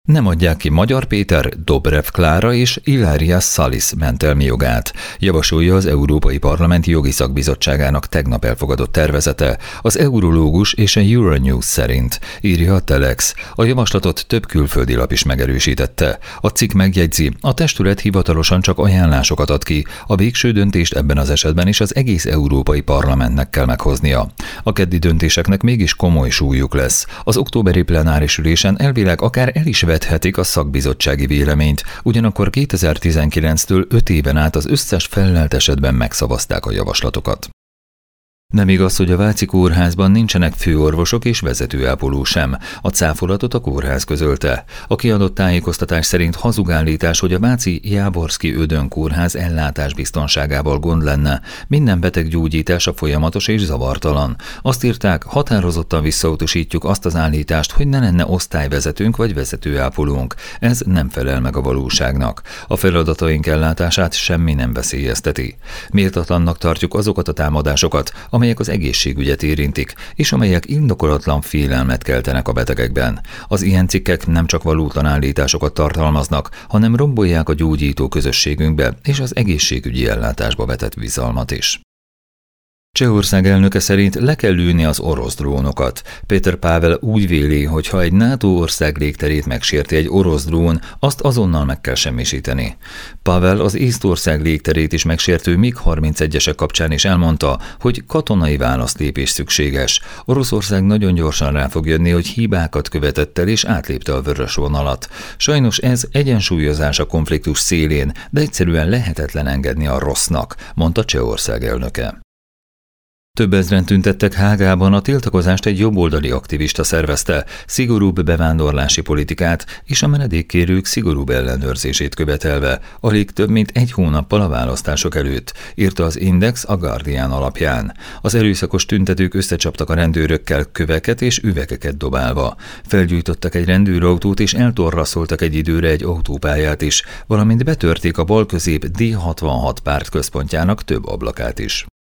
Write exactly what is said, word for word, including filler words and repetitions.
Nem adják ki Magyar Péter, Dobrev Klára és Ilaria Salis mentelmi jogát, javasolja az Európai Parlament Jogi Szakbizottságának tegnap elfogadott tervezete, az Eurológus és a Euronews szerint, írja a Telex. A javaslatot több külföldi lap is megerősítette. A cikk megjegyzi, a testület hivatalosan csak ajánlásokat ad ki, a végső döntést ebben az esetben is az egész Európai Parlamentnek kell meghoznia. A keddi döntéseknek mégis komoly súlyuk lesz. Az októberi plenáris ülésen elvileg akár el is vethetik a szakbizottsági véleményt, ugyanakkor kétezer-tizenkilenctől öt éven át az összes fellelt esetben megszavazták a javaslatokat. Nem igaz, hogy a Váci kórházban nincsenek főorvosok és vezetőápoló sem. A cáfolatot a kórház közölte. A kiadott tájékoztatás szerint hazugállítás, hogy a Váci Jávorszky Ödön kórház ellátásbiztonságával gond lenne. Minden beteg gyógyítása folyamatos és zavartalan. Azt írták, határozottan visszautasítjuk azt az állítást, hogy ne lenne osztályvezetőnk vagy vezetőápolónk. Ez nem felel meg a valóságnak. A feladataink ellátását semmi nem veszélyezteti. Méltatlannak tartjuk azokat a támadásokat, amelyek az egészségügyet érintik, és amelyek indokolatlan félelmet keltenek a betegekben. Az ilyen cikkek nem csak valótlan állításokat tartalmaznak, hanem rombolják a gyógyító közösségünkbe és az egészségügyi ellátásba vetett bizalmat is. Csehország elnöke szerint le kell lőni az orosz drónokat. Péter Pavel úgy véli, hogy ha egy NATO ország légterét megsérti egy orosz drón, azt azonnal meg kell semmisíteni. Pavel az Észtország légterét is megsértő mig harmincegyesek kapcsán is elmondta, hogy katonai válaszlépés szükséges. Oroszország nagyon gyorsan rá fog jönni, hogy hibákat követett el és átlépte a vörös vonalat. Sajnos ez egyensúlyozás a konfliktus szélén, de egyszerűen lehetetlen engedni a rossznak, mondta Csehország elnöke. Több ezren tüntettek Hágában, a tiltakozást egy jobboldali aktivista szervezte, szigorúbb bevándorlási politikát és a menedékkérők szigorúbb ellenőrzését követelve, alig több mint egy hónappal a választások előtt, írta az Index a Guardian alapján. Az erőszakos tüntetők összecsaptak a rendőrökkel köveket és üvegeket dobálva. Felgyújtottak egy rendőrautót és eltorraszoltak egy időre egy autópályát is, valamint betörték a balközép D hatvanhat pártközpontjának több ablakát is.